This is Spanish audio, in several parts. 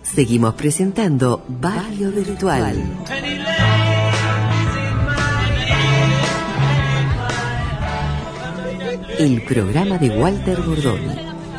Seguimos presentando Barrio Virtual. El programa de Walter Bordoni.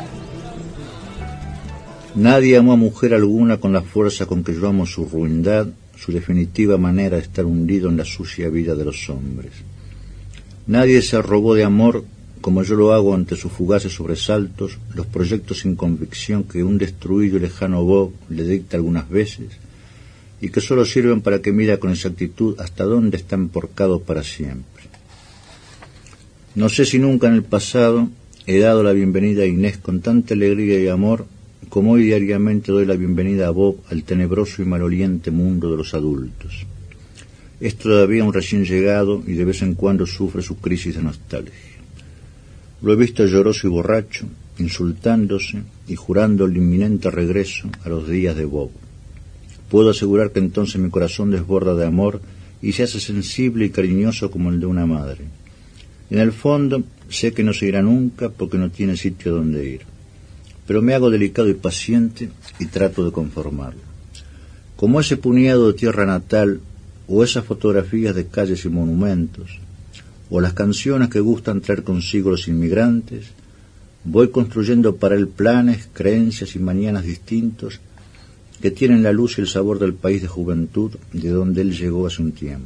Nadie amó a mujer alguna con la fuerza con que yo amo su ruindad, su definitiva manera de estar hundido en la sucia vida de los hombres. Nadie se arrobó de amor como yo lo hago ante sus fugaces sobresaltos, los proyectos sin convicción que un destruido y lejano Bob le dicta algunas veces, y que solo sirven para que mida con exactitud hasta dónde está emporcado para siempre. No sé si nunca en el pasado he dado la bienvenida a Inés con tanta alegría y amor como hoy diariamente doy la bienvenida a Bob al tenebroso y maloliente mundo de los adultos. Es todavía un recién llegado y de vez en cuando sufre su crisis de nostalgia. Lo he visto lloroso y borracho, insultándose y jurando el inminente regreso a los días de Bob. Puedo asegurar que entonces mi corazón desborda de amor y se hace sensible y cariñoso como el de una madre. En el fondo sé que no se irá nunca porque no tiene sitio donde ir. Pero me hago delicado y paciente y trato de conformarlo. Como ese puñado de tierra natal o esas fotografías de calles y monumentos, o las canciones que gustan traer consigo los inmigrantes, voy construyendo para él planes, creencias y mañanas distintos que tienen la luz y el sabor del país de juventud de donde él llegó hace un tiempo.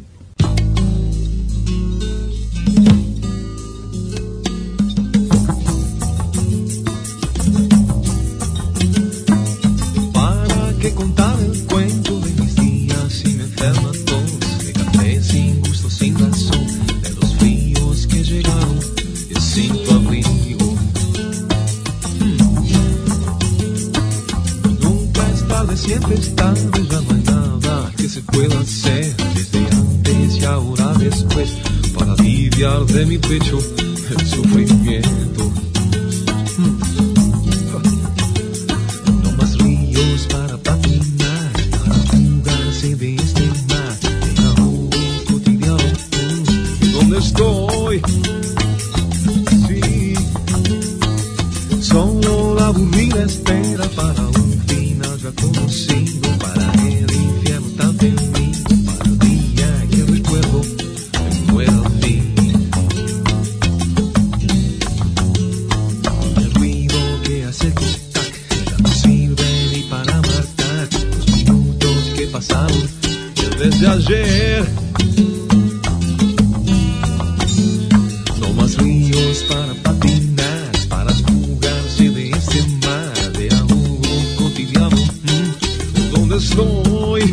¿Para qué contar el cuento de mis días y me enferma tos, de café sin gusto, sin razón, de los fríos que llegaron y sin tu abrigo? Nunca es tarde, siempre es tarde, ya no hay nada que se pueda hacer desde antes y ahora después para aliviar de mi pecho el sufrimiento. No más ríos para patinar, para fugarse de este mar de ahogo cotidiano. ¿Dónde estoy? Sí, solo la aburrida espera para un final ya conocido, para el infierno tan temido, para el día que recuerdo me muera al fin. El ruido que hace tic-tac ya no sirve ni para marcar los minutos que pasaron desde ayer. No más ríos para patinar, para fugarse de este mar de ahogo cotidiano. ¿Dónde estoy?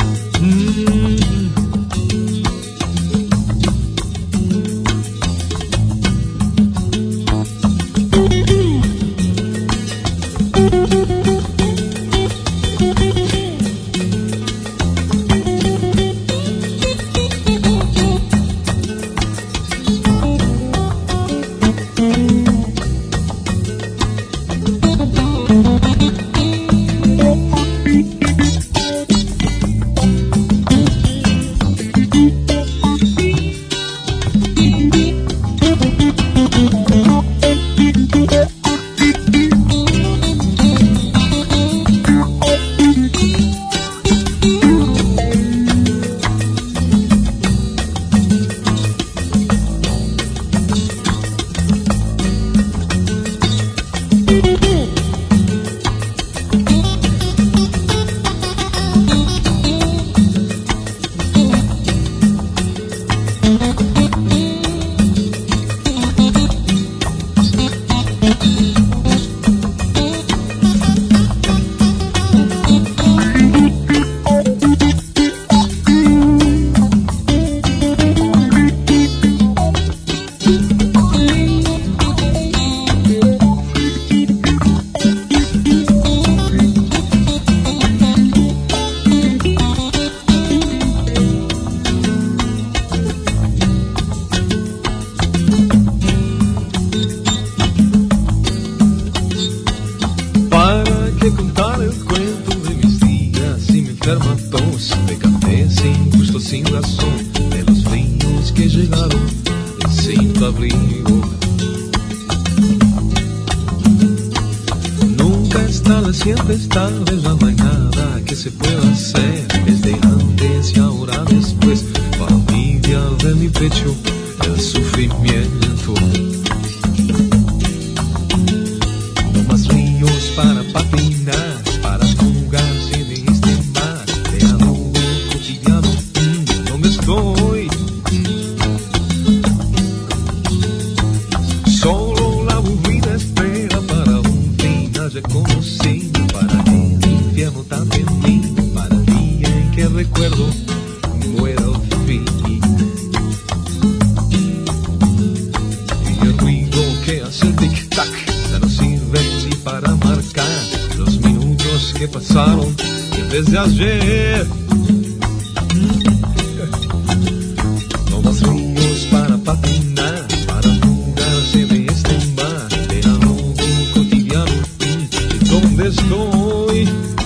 sin razón de los fríos que llegaron sin tu abrigo. Nunca es tarde, siempre es tarde, ya no hay nada se pueda hacer desde antes y ahora después para aliviar de mi pecho el sufrimiento. No más ríos para patinar, para jugarse de este mar de algo cotidiano donde estoy. Solo la aburrida espera para un final ya conocido, para el infierno también mío, para el día en que recuerdo muera al fin. Y el ruido que hace el tic-tac ya no sirve ni para marcar los minutos que pasaron desde ayer. No más ríos para patinar, para jugarse de este mar de algo cotidiano donde estoy.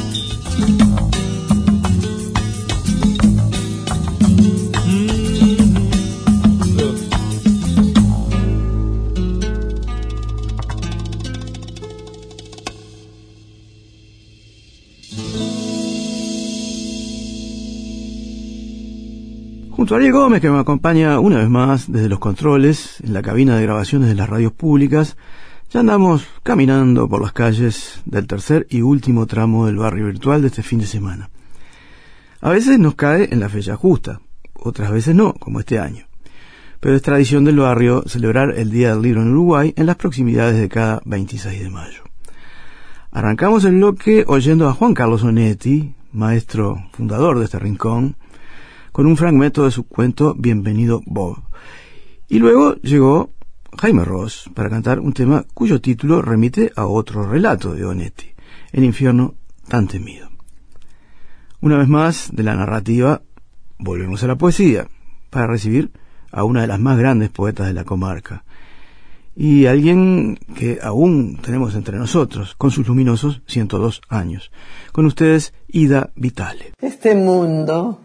Junto a Ariel Gómez, que me acompaña una vez más desde los controles en la cabina de grabaciones de las radios públicas, ya andamos caminando por las calles del tercer y último tramo del barrio virtual de este fin de semana. A veces nos cae en la fecha justa, otras veces no, como este año. Pero es tradición del barrio celebrar el Día del Libro en Uruguay en las proximidades de cada 26 de mayo. Arrancamos el bloque oyendo a Juan Carlos Onetti, maestro fundador de este rincón, con un fragmento de su cuento Bienvenido Bob. Y luego llegó Jaime Ross para cantar un tema cuyo título remite a otro relato de Onetti, El infierno tan temido. Una vez más, de la narrativa, volvemos a la poesía, para recibir a una de las más grandes poetas de la comarca, y alguien que aún tenemos entre nosotros, con sus luminosos 102 años. Con ustedes, Ida Vitale. Este mundo,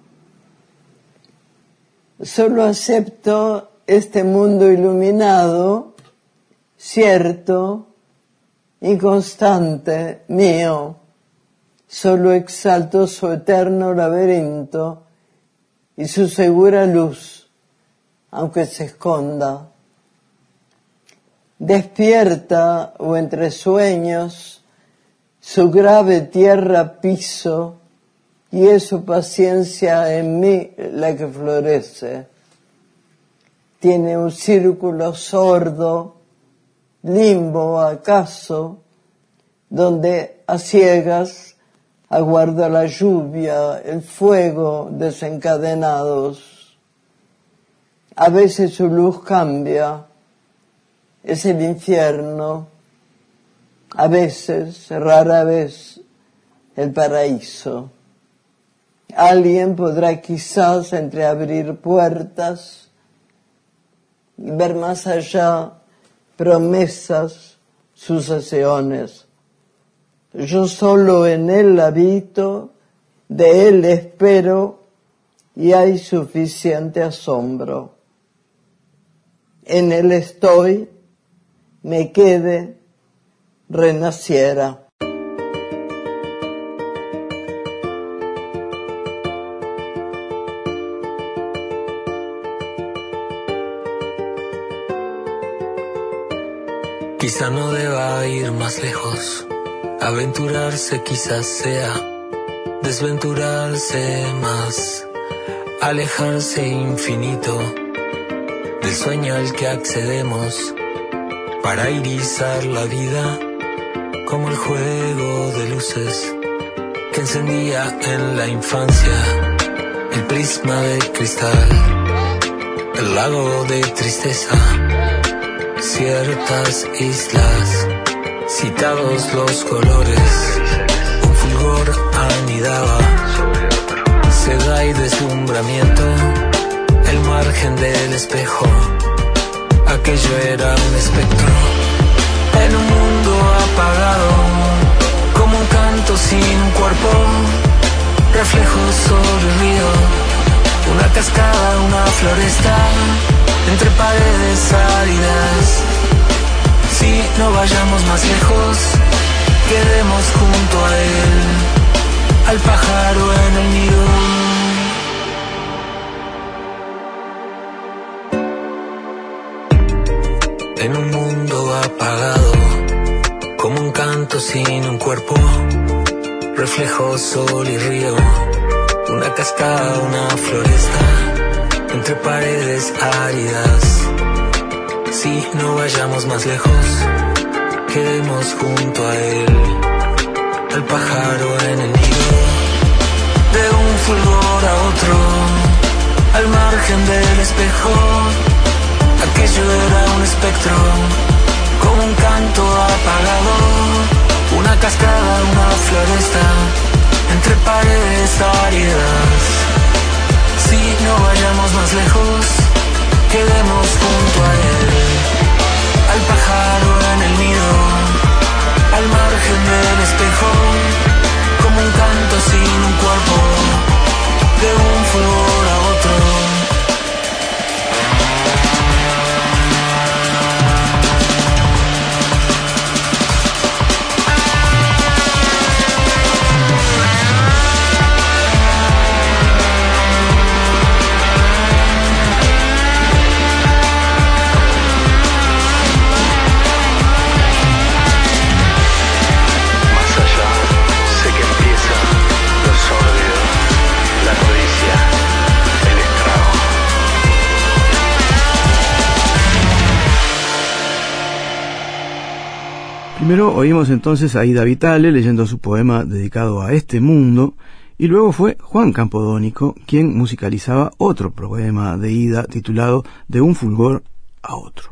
solo acepto este mundo iluminado, cierto, inconstante, mío. Solo exalto su eterno laberinto y su segura luz, aunque se esconda. Despierta o entre sueños, su grave tierra piso, y es su paciencia en mí la que florece. Tiene un círculo sordo, limbo acaso, donde a ciegas aguarda la lluvia, el fuego desencadenados. A veces su luz cambia, es el infierno, a veces, rara vez, el paraíso. Alguien podrá quizás entreabrir puertas y ver más allá promesas, sucesiones. Yo solo en él habito, de él espero y hay suficiente asombro. En él estoy, me quede, renaciera. Quizá no deba ir más lejos, aventurarse quizás sea, desventurarse más, alejarse infinito del sueño al que accedemos para irizar la vida como el juego de luces que encendía en la infancia el prisma de cristal, el lago de tristeza, ciertas islas, citados los colores, un fulgor anidaba, seda y deslumbramiento, el margen del espejo, aquello era un espectro, en un mundo apagado, como un canto sin cuerpo, reflejos sobre el río, una cascada, una floresta, entre paredes áridas. Si no vayamos más lejos, quedemos junto a él, al pájaro cuerpo, reflejo, sol y río, una cascada, una floresta, entre paredes áridas. Si no vayamos más lejos, quedemos junto a él, al pájaro en el nido, de un fulgor a otro, al margen del espejo. Aquello era un espectro, como un canto apagado, una cascada, una floresta, entre paredes áridas. Si no vayamos más lejos, quedemos junto a él, al pájaro en el nido, al margen del espejo, como un canto sin un cuerpo, de un fulgor a otro. Primero oímos entonces a Ida Vitale leyendo su poema dedicado a este mundo, y luego fue Juan Campodónico quien musicalizaba otro poema de Ida titulado De un fulgor a otro.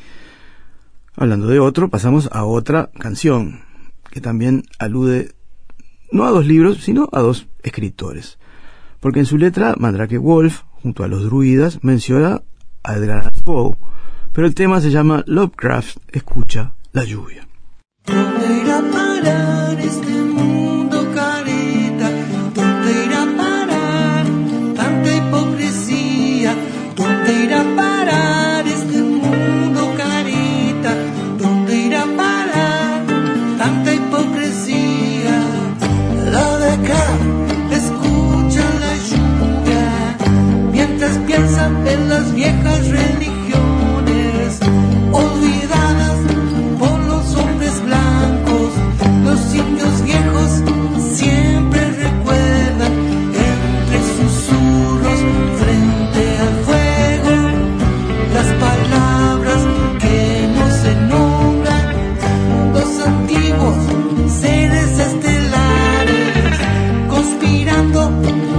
Hablando de otro, pasamos a otra canción que también alude no a dos libros, sino a dos escritores, porque en su letra Mandrake Wolf, junto a los druidas, menciona a Edgar Allan Poe, pero el tema se llama Lovecraft escucha la lluvia. ¿Dónde irá a parar este mundo careta? ¿Dónde irá a parar tanta hipocresía? ¿Dónde irá a parar este mundo careta? ¿Dónde irá a parar tanta hipocresía? La de acá escucha la lluvia mientras piensan en las viejas religiones olvidadas por los hombres blancos. Los indios viejos siempre recuerdan entre susurros frente al fuego las palabras que no se nombran. Los antiguos seres estelares conspirando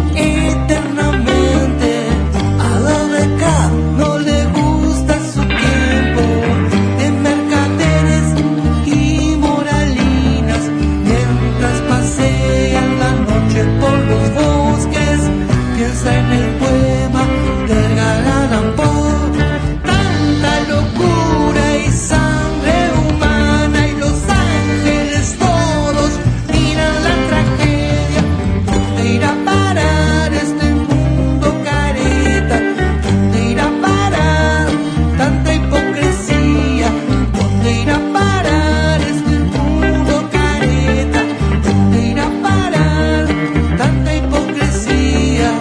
eternamente. A la de acá no le gusta su tiempo de mercaderes y moralinas mientras pasean la noche por los bosques. Piensa en el poema de Edgar Allan Poe. Tanta locura y sangre humana y los ángeles todos miran la tragedia. ¿Dónde irá a parar este mundo careta? ¿Dónde irá a parar tanta hipocresía? ¿Dónde irá a parar este mundo careta? ¿Dónde irá a parar tanta hipocresía?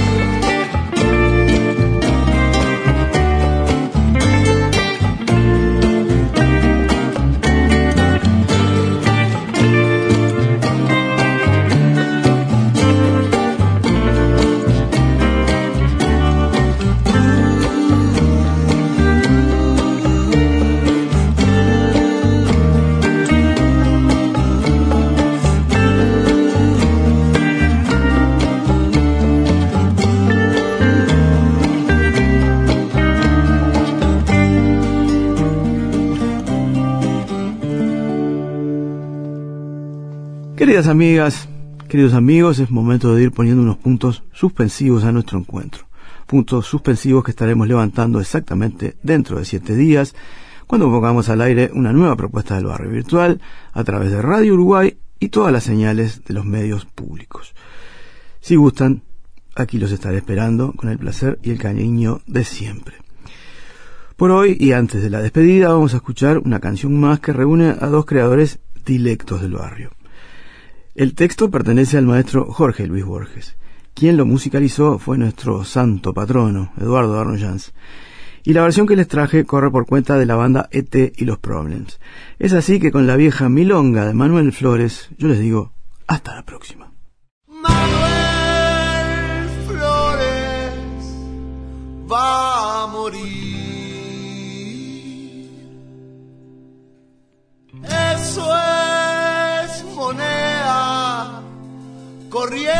Queridas amigas, queridos amigos, es momento de ir poniendo unos puntos suspensivos a nuestro encuentro. Puntos suspensivos que estaremos levantando exactamente dentro de 7 días, cuando pongamos al aire una nueva propuesta del barrio virtual a través de Radio Uruguay y todas las señales de los medios públicos. Si gustan, aquí los estaré esperando con el placer y el cariño de siempre. Por hoy, y antes de la despedida, vamos a escuchar una canción más que reúne a dos creadores dilectos del barrio. El texto pertenece al maestro Jorge Luis Borges. Quien lo musicalizó fue nuestro santo patrono, Eduardo Arnoyanz. y la versión que les traje corre por cuenta de la banda E.T. y los Problems. Es así que con la vieja milonga de Manuel Flores, yo les digo, hasta la próxima. Manuel Flores va a morir. Eso es moneda corriente.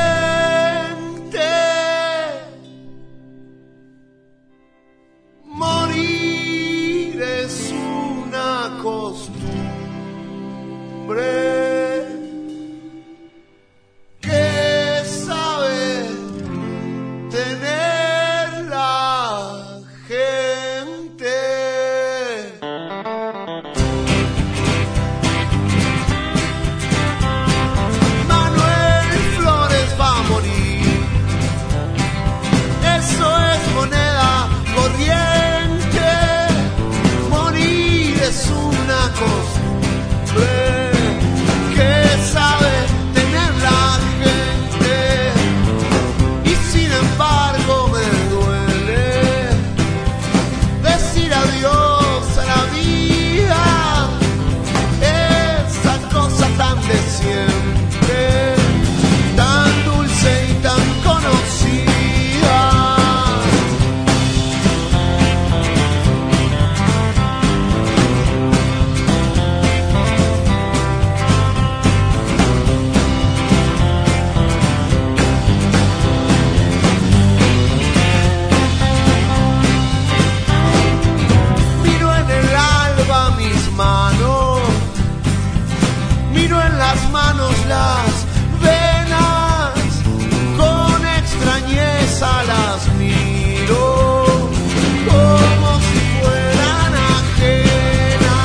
Morir es una costumbre que sabe tener la gente. Manuel Flores va a morir. Eso es moneda corriente. Morir es una costumbre que sabe tener la gente, y sin embargo me duele decir adiós a la vida, esa cosa tan de siempre, tan dulce y tan conocida. Miro en el alba mis manos, miro en las manos las venas, con extrañeza las miro, como si fueran ajenas.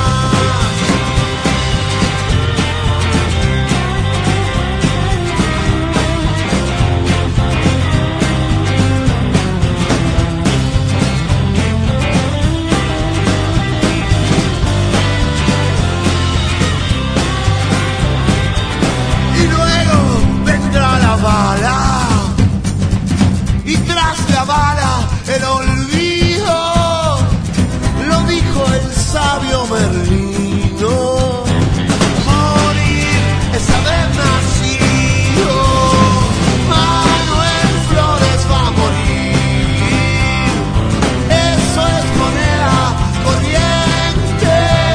Y luego vendrá la bala, y tras la bala el olvido, lo dijo el sabio Merlino. Morir es haber nacido. Manuel Flores va a morir. Eso es moneda corriente.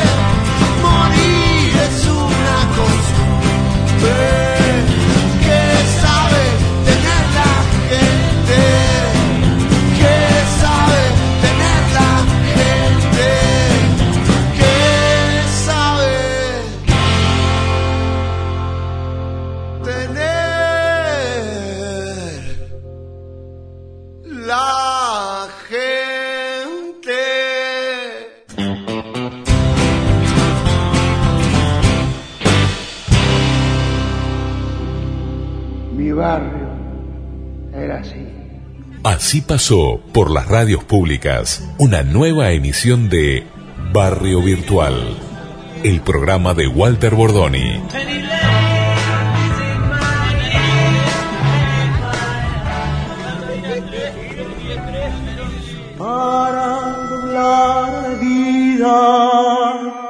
Morir es una costumbre que sabe tener la gente, que sabe tener la gente, que sabe tener la gente. Mi barrio era así. Así pasó por las radios públicas una nueva emisión de Barrio Virtual, el programa de Walter Bordoni. Para doblar la vida